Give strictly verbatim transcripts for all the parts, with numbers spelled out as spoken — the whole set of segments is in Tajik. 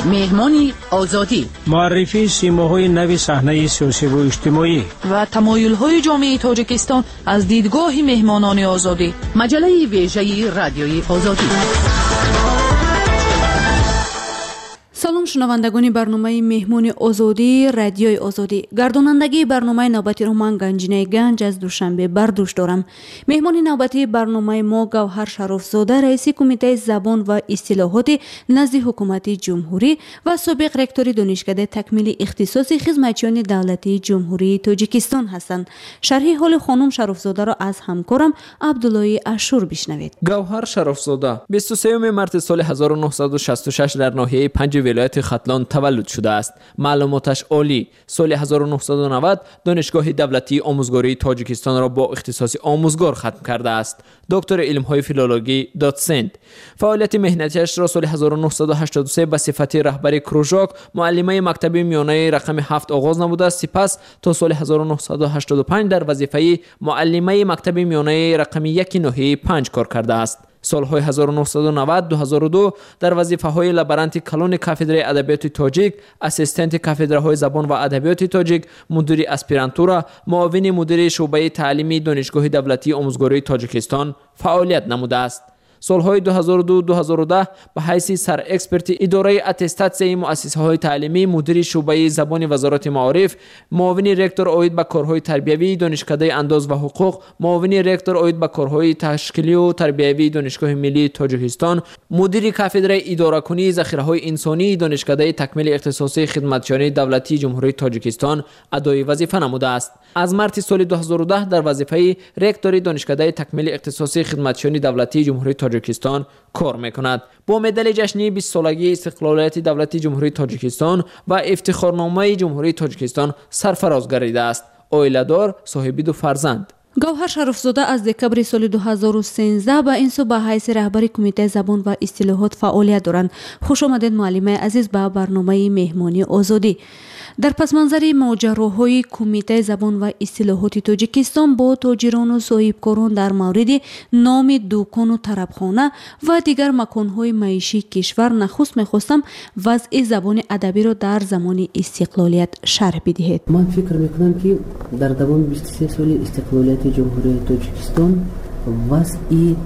مهمانی آزادی، معرفی سیماهای نو صحنه سیاسی و اجتماعی و تمایل‌های جامعه تاجیکستان از دیدگاه مهمانان آزادی. مجله ویژه رادیوی آزادی. سلام شنوندگان برنامه مهمون آزادی رادیوی آزادی. گردانندگی برنامه نوبتی رو من گنجینه گنج از دوشنبه بر دوش دارم. مهمان نوبتی برنامه ما گوهر شرافزاده رئیس کمیته زبان و اصطلاحات نزد حکومت جمهوری و سابق رکتور دانشکده تکمیل اختصاصی خدمتیان دولتی جمهوری تاجیکستان هستند. شرح حال خانم شرافزاده را از همکارم عبدالله اشور بشنوید. گوهر شرافزاده بیست و سوم مارس سال هزار و نهصد و شصت و شش در ناحیه پنج ولایت ختلان تولد شده است. معلوماتش عالی. سال هزار و نهصد و نود دانشگاه دولتی آموزگاری تاجیکستان را با اختصاص آموزگار ختم کرده است. دکتر علم‌های فیلولوژی داتسنت. فعالیت مهنتیش را سال هزار و نهصد و هشتاد و سه به صفت رهبر کروژاک معلمه مکتب میانه رقم هفت آغاز نموده است. سپس تا سال هزار و نهصد و هشتاد و پنج در وظیفه معلمه مکتب میانه رقم یک ناحیه پنج کار کرده است. سالهای هزار و نهصد و نود تا دو هزار و دو در وظیفه‌های لابرانت کلون کافدره ادبیات تاجیک، اسیستنت کافدره‌های زبان و ادبیات تاجیک، مدیر اسپیرانتورا، معاون مدیر شعبه تعلیمی دانشگاه دولتی آموزگاری تاجیکستان فعالیت نموده است. سالهای دو هزار و دو تا دو هزار و ده به حیث سر اکسپرت اداره اتستاتسیای مؤسسه‌های تعلیمی، مدیر شعبه زبان وزارت معارف، معاون رکتور عاید به کارهای تربیوی دانشکده انداز و حقوق، معاون رکتور عاید به کارهای تشکیلی و تربیوی دانشگاه ملی تاجیکستان، مدیر کافدره اداره کنی ذخیره‌های انسانی دانشکده تکمیل اختصاصی خدمتیان دولتی جمهوری تاجیکستان ادای وظیفه نموده است. از مارس سال دو هزار و ده در وظیفه رکتور دانشکده تکمیل اختصاصی خدمتیان دولتی جمهوری تاجیکستان کار میکند. با مدال جشنی بیست سالگی استقلالیت دولتی جمهوری تاجیکستان و افتخارنامه جمهوری تاجیکستان سرفراز گردیده است. عائله‌دار، صاحب دو فرزند. گوهر شرافزاده از دکبر سال دو هزار و سیزده به این سو به حیث رهبر کمیته زبان و اصطلاحات فعالیت دارند. خوش آمدید معلم عزیز به برنامه مهمانی آزادی. در پس منظر ماجراهای کمیته زبان و اصطلاحات تاجیکستان با تاجران و صاحبکاران در مورد نام دکان و طربخانه و دیگر مکانهای معیشی کشور نخست میخواستم وضع زبان ادبی را در زمان استقلالیت شرح بدهید. من فکر میکنم که در دوام بیست و سه سال استقلالیت جمهوری تاجیکستان وضع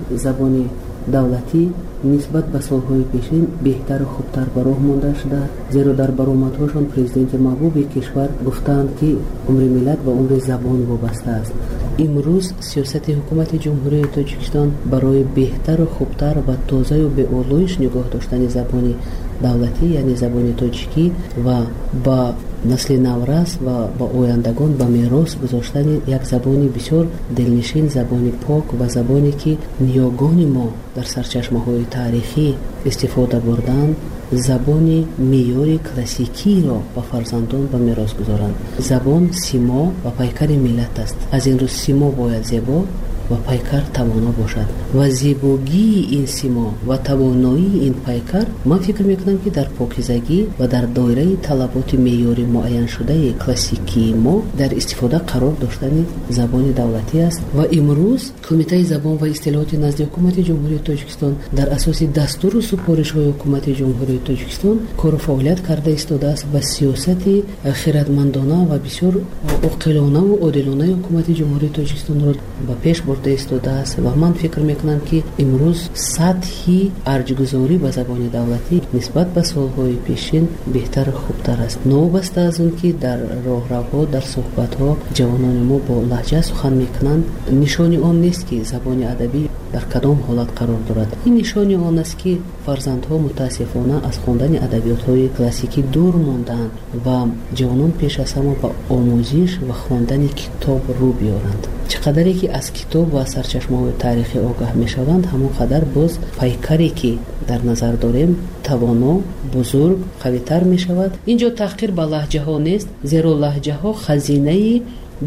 زبان دولتی نسبت به سالهای پیشین بهتر و خوبتر به راه مانده شده، زیرا در برآمدهاشان پرزیدنت محبوب کشور گفتند که عمر ملت و عمر زبان وابسته است. امروز سیاست حکومت جمهوری تاجیکستان برای بهتر و خوبتر و تازه و به اولویش نگاه داشتن زبان دولتی یعنی زبان تاجیکی و با نسل نورس و با آیندگان به میراث گذاشتن یک زبانی بسیار دلنشین، زبانی پاک و زبانی که نیاگان ما در سرچشمه های تاریخی استفاده بردند، زبان معیار کلاسیکی را به فرزندان به میراث گذارند. زبان سیما و پیکر ملت است. از این رو سیما باید زیبا و پیکر توانا باشد و زیبایی این سیما و توانایی این پیکر من فکر میکنم که در پاکیزگی و در دایره طلبات معیاری معین شده کلاسیکی ما در استفاده قرار داشتن زبان دولتی است و امروز کمیته زبان و اصطلاحات نزد حکومت جمهوری تاجیکستان در اساس دستور و سپارش های حکومت جمهوری تاجیکستان کار و فعالیت کرده ایستاده است و سیاست خردمندانه و بسیار عاقلانه و عادلانه حکومت جمهوری تاجیکستان را به پیش برده ایستاده است و من فکر میکنم که امروز سطحی ارجگذاری به زبان دولتی نسبت به سالهای پیشین بهتر و خوبتر است. نوبسته از اون که در راهروها در صحبت‌ها جوانان ما با لهجه سخن میکنند، نشانی آن نیست که زبان ادبی در کدام حالت قرار دارد. این نشانی آن است که فرزندها متاسفانه از خواندن ادبیات‌های کلاسیکی دور ماندند و جوانان پیش از همه به آموزش و خواندن کتاب رو بیارند. چقدری که از کتاب و سرچشمه‌های تاریخی آگاه میشوند، همون قدر باز پیکری که در نظر داریم توانا، بزرگ، قوی‌تر میشود. اینجا تحقیر به لهجه ها نیست، زیرا لهجه ها خزینه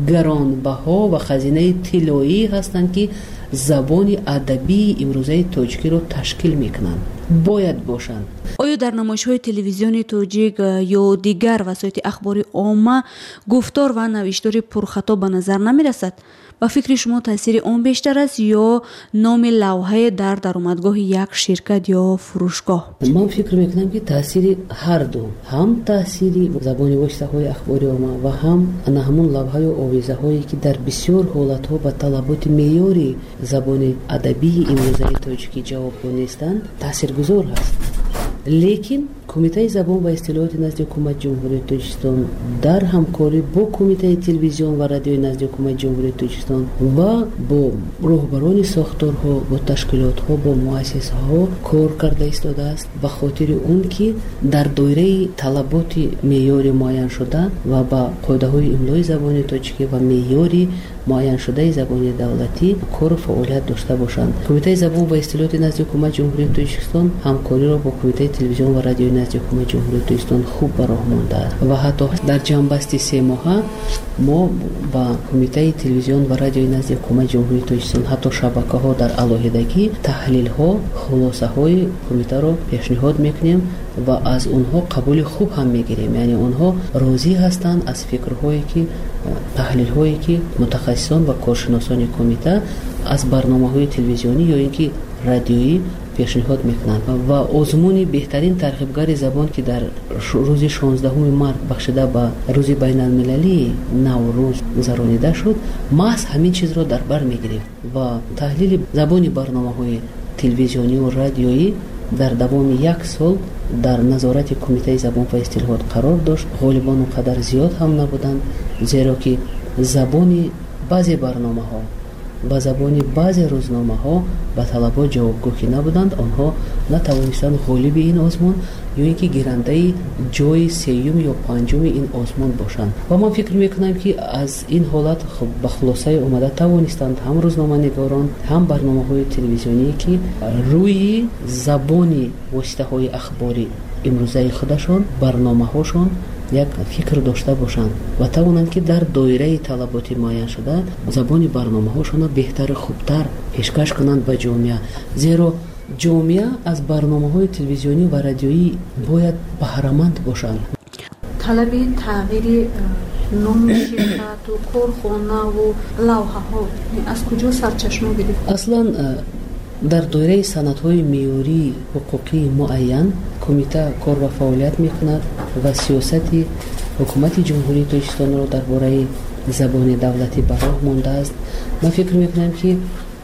گرانبها و خزینه طلایی هستند که زبان ادبی امروزه تاجیکی رو تشکیل میکنند. باید باشند. آیا در نمایش‌های تلویزیونی تاجیک یا دیگر وسایل اخباری عامه گفتار و نوشتار پرخطا به نظر نمی‌رسد؟ ба фикри шумо таъсири он бештар аст ё номи лавҳае дар даромадгоҳи як ширкат ё фурӯшгоҳ? ман фикр мекунам ки таъсири ҳарду, ҳам таъсири забони воситаҳои ахбори омма ва ҳам ана ҳамун лавҳаю овезаҳое ки дар бисёр ҳолатҳо ба талаботи меъёри забони адабии имрӯзаи тоҷикӣ ҷавобгӯ нестанд, таъсиргузор ҳаст. лекин кумитаи забон ва истилоҳоти назди ҳукумати ҷумҳурияти Тоҷикистон дар ҳамкорӣ бо кумитаи телевизион ва радиои назди ҳукумати ҷумҳурияти Тоҷикистон ва бо роҳбарони сохторҳо, бо ташкилотҳо, бо муассисаҳо кор карда истодааст ба хотири он ки дар доираи талаботи меъёри муайяншуда ва ба қоидаҳои имлои забони тоҷикӣ ва меъёри муайяншудаи забони давлатӣ кору фаъолият дошта бошанд. Кумитаи забон ва истилоҳоти назди ҳукумати ҷумҳурияти Тоҷикистон ҳамкориро бо кумитаи телевизион ва радиои назди ҳукумати ҷумҳурияти Тоҷикистон хуб ба роҳ мондааст ва ҳатто дар ҷамъбасти се моҳа мо ба кумитаи телевизион ва радиои назди ҳукумати ҷумҳурияти Тоҷикистон ҳатто шабакаҳо дар алоҳидагӣ таҳлилҳо, хулосаҳои кумитаро пешниҳод мекунем ва аз онҳо қабули хуб ҳам мегирем. Яъне онҳо розӣ ҳастанд аз фикрҳое ки таҳлилҳое ки мутахассисон ва коршиносони кумита аз барномаҳои телевизионӣ ё ин ки радиоӣ пешниҳод мекунанд ва озмуни беҳтарин тарғибгари забон ки дар рӯзи шонздаҳуми март бахшида ба рӯзи байналмилалии наврӯз гузаронида шуд, маҳз ҳамин чизро дар бар мегирем ва таҳлили забони барномаҳои телевизиониву радиоӣ дар давоми як сол дар назорати кумитаи забон ва истилоҳот қарор дошт. ғолибон он қадар зиёд ҳам набуданд, зеро ки забони баъзе барномаҳо ба забони баъзе рӯзномаҳо ба талабот ҷавобгӯ ки набуданд, онҳо натавонистанд ғолиби ин озмун ё ин ки гирандаи ҷои сеюм ё панҷуми ин озмун бошанд. Ва ман фикр мекунам ки аз ин ҳолат ба хулосаи омада тавонистанд ҳам рӯзноманигорон, ҳам барномаҳои телевизионӣ ки рӯи забони воситаҳои ахбори имрӯзаи худашон, барномаҳошон як фикр дошта бошанд ва тавонанд ки дар доираи талаботи муайяншуда забони барномаҳошонро беҳтару хубтар пешкаш кунанд ба ҷомеа. Зеро ҷомеа аз барномаҳои телевизионӣ ва радиоӣ бояд баҳраманд бошанд. талаби тағйири номи ширкату корхонаву лавҳаҳо аз куҷо сарчашма гирифт? Аслан дар доираи санадҳои меъёрии ҳуқуқии муайян кумита кор ва фаъолият мекунад ва сиёсати ҳукумати ҷумҳурии Тоҷикистонро дар бораи забони давлатӣ ба роҳ мондааст. ман фикр мекунам ки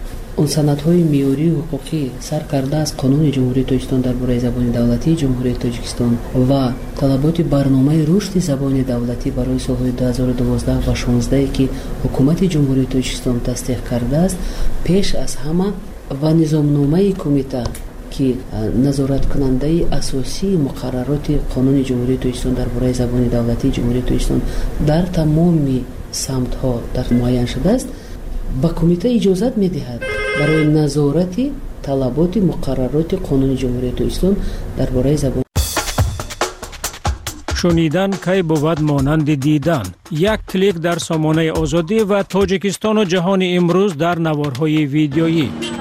он санадҳои меъёрии ҳуқуқӣ сар кардааст қонуни ҷумҳурии Тоҷикистон дар бораи забони давлатии ҷумҳурии Тоҷикистон ва талаботи барномаи рушди забони давлатӣ барои солҳои ду ҳазору дувоздаҳ ва шонздаҳ ки ҳукумати ҷумҳурии Тоҷикистон тасдиқ кардааст, пеш аз ҳама ва низомномаи кумита ки назораткунандаи асосии муқаррароти қонуни ҷумҳурии Тоҷикистон дар бораи забони давлатии ҷумҳурии Тоҷикистон дар тамоми самтҳо дар муайян шудааст, ба кумита иҷозат медиҳад барои назорати талаботи муқаррароти қонуни ҷумҳурии Тоҷикистон дар бораи забон. шунидан кай бувад монанди дидан. Як клик дар сомонаи озодӣ ва Тоҷикистону ҷаҳони имрӯз дар наворҳои видеоӣ.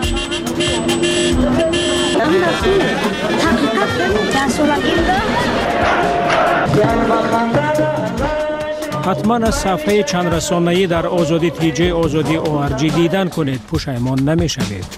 ҳатман аз сафҳаи чандрасонаӣ дар озоди тиҷаи озоди о ар ҷи дидан кунед, пушаймон намешавед.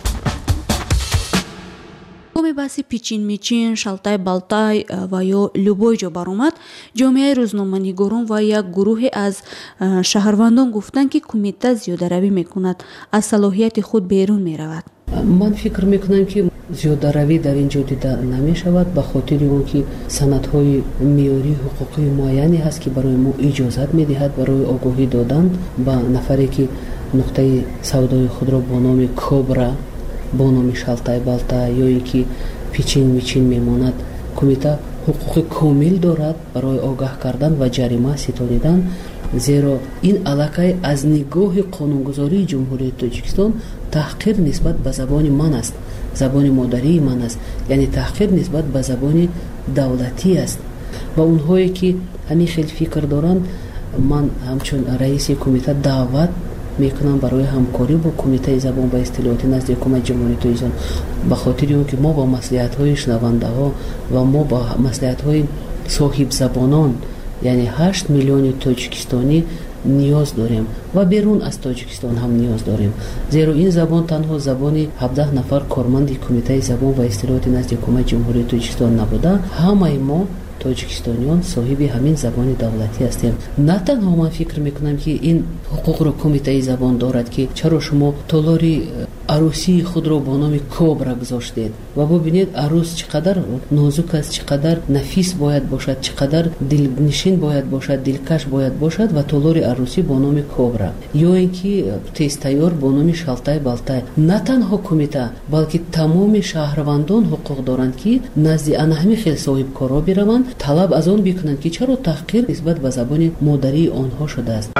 боми баҳси пичин мичин, шалтай балтай ва ё любой ҷо баромад, ҷомеаи рӯзноманигорон ва як гурӯҳе аз шаҳрвандон гуфтанд ки кумита зиёдаравӣ мекунад, аз салоҳияти худ берун меравад. ман фикр мекунам ки зиёдаравӣ дар ин ҷо дида намешавад ба хотири он ки санадҳои меъёрии ҳуқуқии муайяне ҳаст ки барои мо иҷозат медиҳад барои огоҳӣ додан ба нафаре ки нуқтаи савдои худро бо номи кобра, бо номи шалтай балтай ё ин ки пичин мичин мемонад, кумита ҳуқуқи комил дорад барои огаҳ кардан ва ҷарима ситонидан. Зеро ин аллакай аз нигоҳи қонунгузории ҷумҳурии Тоҷикистон таҳқир нисбат ба забони ман аст, забони модарии ман аст, яъне таҳқир нисбат ба забони давлатӣ аст. Ва онҳое ки ҳамин хел фикр доранд, ман ҳамчун раиси кумита даъват мекунам барои ҳамкорӣ бо кумитаи забон ва истилоҳоти назди ҳукумати ҷумҳурии Тоҷикистон, ба хотири он ки мо ба маслиҳатҳои шунавандаҳо ва мо ба маслиҳатҳои соҳибзабонон, яъне ҳашт миллиони тоҷикистонӣ نیاز داریم و بیرون از تاجیکستان هم نیاز داریم، زیرا این زبان تنها زبانی هفده نفر کارمند کمیته زبان و اصطلاحات نزد حکومت جمهوری تاجیکستان نبوده. همه ما تاجیکستانیان صاحب همین زبان دولتی هستیم. نه تنها من فکر میکنم که این حقوق رو کمیته زبان دارد که چرا شما تالاری عروسی خود رو با نام کبرا گذاشتید و ببینید عروس چقدر نازک است، چقدر نفیس باید باشد، چقدر دلنشین باید باشد، دلکش باید باشد و تالاری عروسی با نام کبرا، یا اینکه تستیار با نام شالتای بالتای. نه تنها کمیته بلکه تمام شهروندان حقوق دارند که نزد آن همه خیلی صاحب کارا بروند، طلب از آن بکنند که چرا تحقیر نسبت به زبان مادری آنها شده است.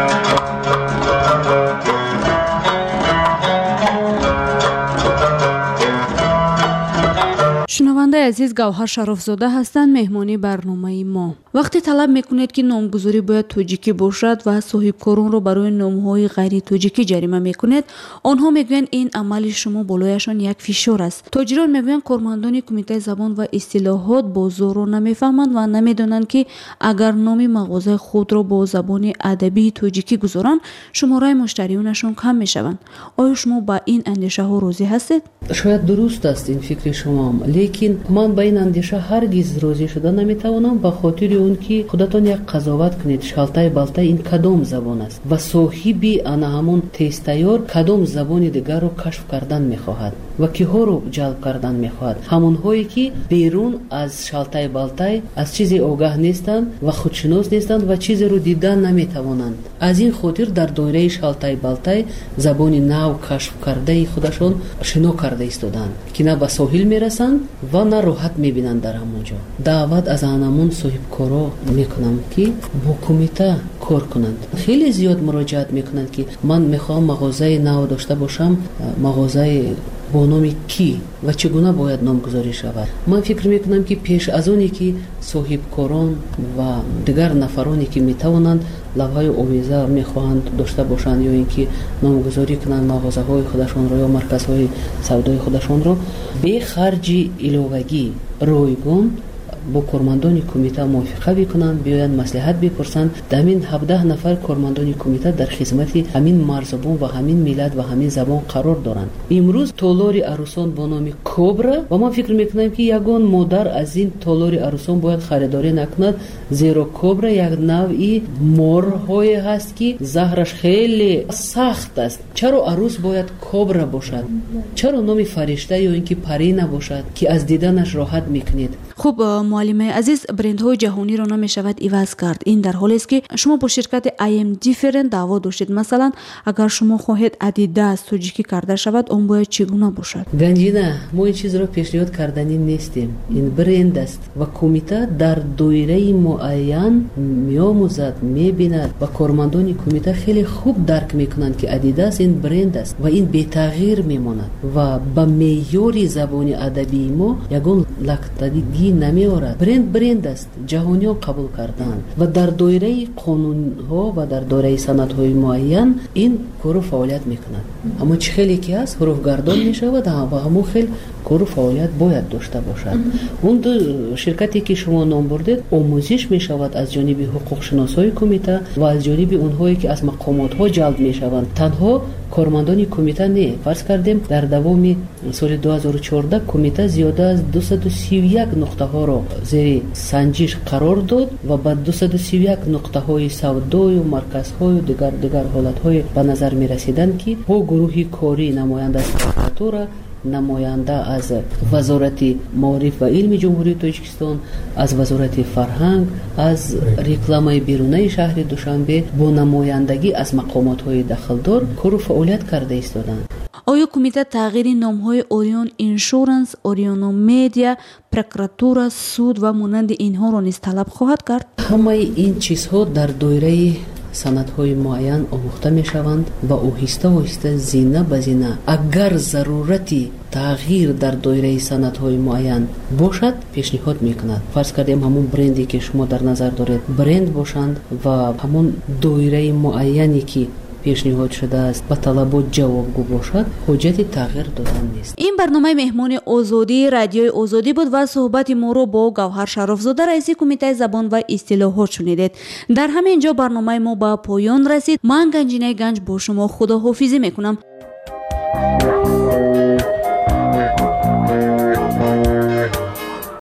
شنونده عزیز، گوهر شرافزاده هستند مهمانی برنامه ما. وقتی طلب میکنید که نامگذاری باید توجیکی باشد و صاحبکاران رو برای نامهای غیر توجیکی جریمه میکنید، آنها میگویند این عمل شما بالایشان یک فشار است. تاجران میگویند کارمندان کمیته زبان و اصطلاحات بازار رو نمیفهمند و نمیدونند که اگر نام مغازه خود را با زبان ادبی توجیکی گذارند، شماره مشتریانشان کم میشوند. آیا شما با این اندیشه ها راضی هستید؟ شاید درست است این فکر شما، لیکن من با این اندیشه هرگز راضی شده نمیتوانم، به خاطر اون که خودتان یک قضاوت کنید شالتای بالتای این کدام زبان است و صاحبی آن همون تستیار کدام زبان دیگر رو کشف کردن میخواهد و کیها رو جلب کردن میخواهد. همون هایی که بیرون از شالتای بالتای از چیزی آگاه نیستند و خودشناس نیستند و چیزی رو دیدن نمیتوانند. از این خاطر در دایره شالتای بالتای زبان نو کشف کرده خودشون شنو کرده ایستادند که نه به ساحل میرسند و نه راحت میبینند. در همونجا دعوت از آنمون صاحب کارا میکنم که با کمیته کار کنند. خیلی زیاد مراجعت میکنند که من میخوام مغازه نو داشته باشم، مغازه با نام کی و چگونه باید نامگذاری شود. من فکر میکنم که پیش از اونی که صاحب کاران و دیگر نفرانی که میتوانند لوحه آویزه میخواهند داشته باشند یا اینکه نامگذاری کنند مغازه های خودشان را یا مرکز های سودای خودشان را، به خرج الوگی رایگان با کارمندان کمیته موافقه بکنند، بیایند مصلحت بپرسند. همین هفده نفر کارمندان کمیته در خدمت همین مرزبان و همین ملت و همین زبان قرار دارند. امروز تالاری عروسان با نام کبرا و من فکر میکنم که یگان مادر از این تالاری عروسان باید خریداری نکند، زیرا کبرا یک نوعی مارهای هست که زهرش خیلی سخت است. چرا عروس باید کبرا باشد؟ چرا نام فرشته یا اینکه پری نباشد که از دیدنش راحت میکنید؟ خب معلم عزیز، برندهای جهانی را نمی شود عوض کرد. این در حالی است که شما با شرکت آی ام دیفرنت دعوا داشتید. مثلا اگر شما خواهید ادیداس توجیکی کرده شود، اون باید چگونه باشد؟ گنجینه، ما این چیز را پیشنهاد کردنی نیستیم. این برند است و کمیته در دایره معین میآموزد، میبیند و کارمندان کمیته خیلی خوب درک میکنند که ادیداس این برند است و این بی تغییر میماند و با معیار زبان ادبی ما یگان لختگی نمیارد. برند برند است، جهانیان قبول کردند و در دایره قانون ها و در دایره سند های معین این کار فعالیت میکنند. اما چه خیلی که هست حروف گردان میشود و همون خیلی کار فعالیت باید داشته باشد. اون دو شرکتی که شما نام بردید آموزش میشود از جانب حقوق شناسای کمیته و از جانب اونهایی که از مقامات ها جلب میشوند. تنها کارمندان کمیته نه، فرض کردیم در دوام سال دو هزار و چهارده کمیته زیاده از دویست و سی و یک نقطه ها را زیر سنجش قرار داد و بعد دویست و سی و یک نقطه های سودای و مرکز های و دیگر دیگر حالت های به نظر می رسیدند که با گروه کاری نماینده از پرکاتورا، نماینده از وزارت معارف و علم جمهوری تاجیکستان، از وزارت فرهنگ، از رکلامه بیرونی شهر دوشنبه با نمایندگی از مقامات های دخلدار کار و فعالیت کرده ایستادند. آیا کمیته تغییر نام‌های اوریون اینشورنس، اوریون میدیا، پرکراتورا، سود و مانند اینها را نیز طلب خواهد کرد؟ همه این چیزها در دایره سندهای معین آموخته می شوند و آهسته آهسته زینه به زینه اگر ضرورتی تغییر در دایره سندهای معین باشد پیشنهاد می کند. فرض کردیم همون برندی که شما در نظر دارید برند باشند و همون دایره معینی که пешниҳод шудааст ба талабот ҷавобгӯ бошад, ҳоҷати тағйир додан нест. ин барномаи меҳмони озодии радиои озодӣ буд ва суҳбати моро бо гавҳар шарофзода раиси кумитаи забон ва истилоҳот шунидед. дар ҳамин ҷо барномаи мо ба поён расид. ман Ганҷинаи Ганҷ бо шумо худоҳофизӣ мекунам.